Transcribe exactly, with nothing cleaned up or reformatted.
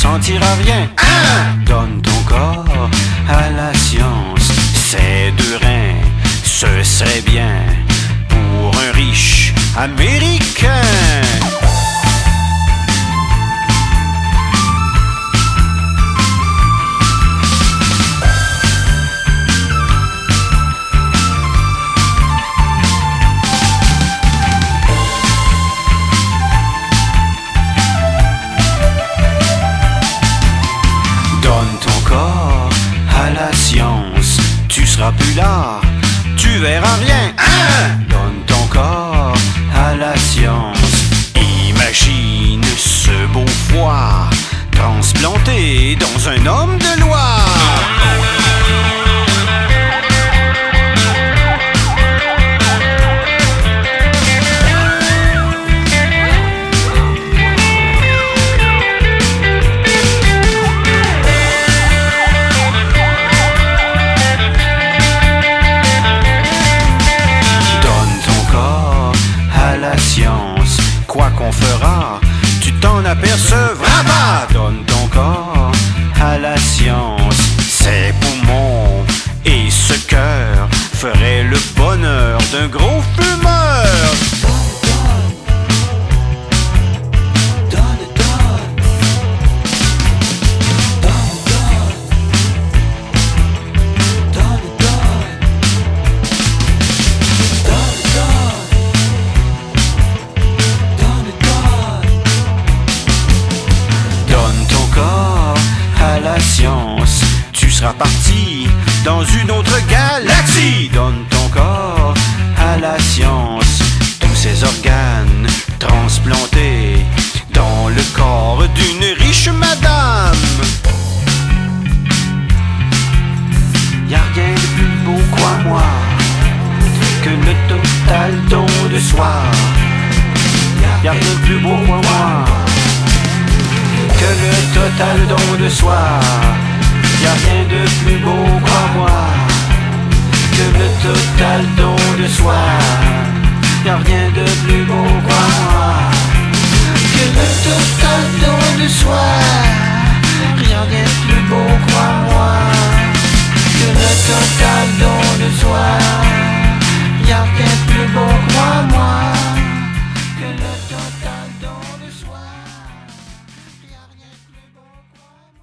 ressentiras rien. Hein? Donne ton corps à la science, ces deux reins, ce serait bien pour un riche américain. Donne ton corps à la science, tu seras plus là, tu verras rien. Hein? Donne ton corps à la science, imagine ce beau foie transplanté dans un homme de loi. Quoi qu'on fera, tu t'en apercevras pas. Donne ton corps à la science, ses poumons et ce cœur feraient le bonheur d'un gros fumeur. Science, tu seras parti dans une autre galaxie. Donne ton corps à la science, tous ces organes transplantés dans le corps d'une riche madame. Y'a rien de plus beau, crois-moi, que le total don de soi. Y'a rien de plus beau, crois-moi, que le total don de soi. Y'a rien de plus beau, crois-moi, que le total don de soi. Y'a rien de plus beau, crois-moi, que le total don de soi. Rien de plus beau, crois-moi, que le total don de soi. Y'a rien de plus beau, crois-moi.